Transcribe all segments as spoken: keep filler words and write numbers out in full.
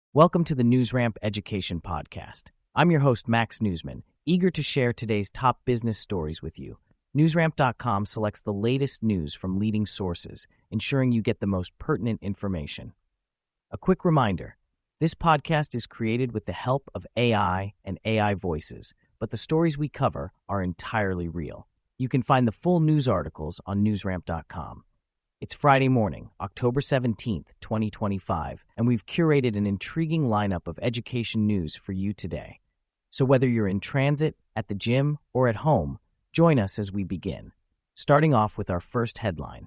Welcome to the NewsRamp Education Podcast. I'm your host, Max Newsman, eager to share today's top business stories with you. NewsRamp dot com selects the latest news from leading sources, ensuring you get the most pertinent information. A quick reminder, this podcast is created with the help of A I and A I voices, but the stories we cover are entirely real. You can find the full news articles on NewsRamp dot com. It's Friday morning, October seventeenth, twenty twenty-five, and we've curated an intriguing lineup of education news for you today. So whether you're in transit, at the gym, or at home, join us as we begin. Starting off with our first headline.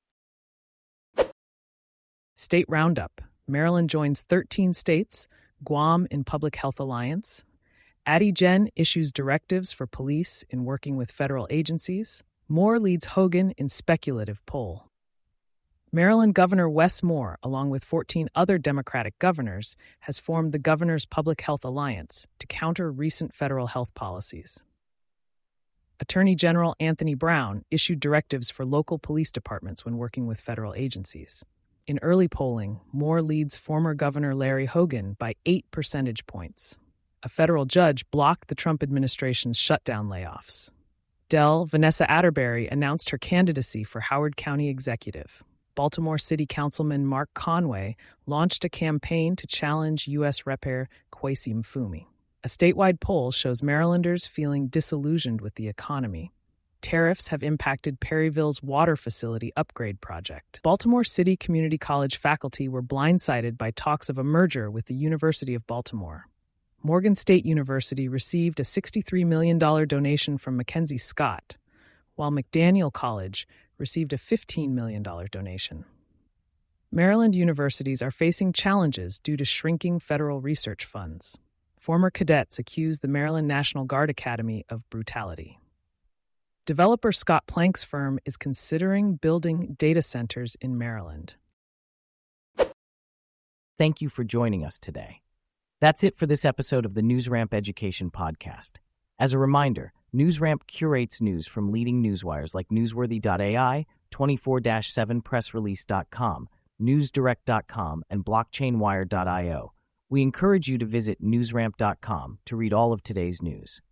State Roundup. Maryland joins thirteen states, Guam in Public Health Alliance. Addie Jen issues directives for police in working with federal agencies. Moore leads Hogan in speculative poll. Maryland Governor Wes Moore, along with fourteen other Democratic governors, has formed the Governor's Public Health Alliance to counter recent federal health policies. Attorney General Anthony Brown issued directives for local police departments when working with federal agencies. In early polling, Moore leads former Governor Larry Hogan by eight percentage points. A federal judge blocked the Trump administration's shutdown layoffs. Dell Vanessa Atterbury announced her candidacy for Howard County Executive. Baltimore City Councilman Mark Conway launched a campaign to challenge U S Repair Kwesi Mfume. A statewide poll shows Marylanders feeling disillusioned with the economy. Tariffs have impacted Perryville's water facility upgrade project. Baltimore City Community College faculty were blindsided by talks of a merger with the University of Baltimore. Morgan State University received a sixty-three million dollars donation from Mackenzie Scott, while McDaniel College received a fifteen million dollars donation. Maryland universities are facing challenges due to shrinking federal research funds. Former cadets accuse the Maryland National Guard Academy of brutality. Developer Scott Plank's firm is considering building data centers in Maryland. Thank you for joining us today. That's it for this episode of the NewsRamp Education Podcast. As a reminder, NewsRamp curates news from leading newswires like newsworthy dot A I, twenty-four seven press release dot com, news direct dot com, and blockchain wire dot io. We encourage you to visit newsramp dot com to read all of today's news.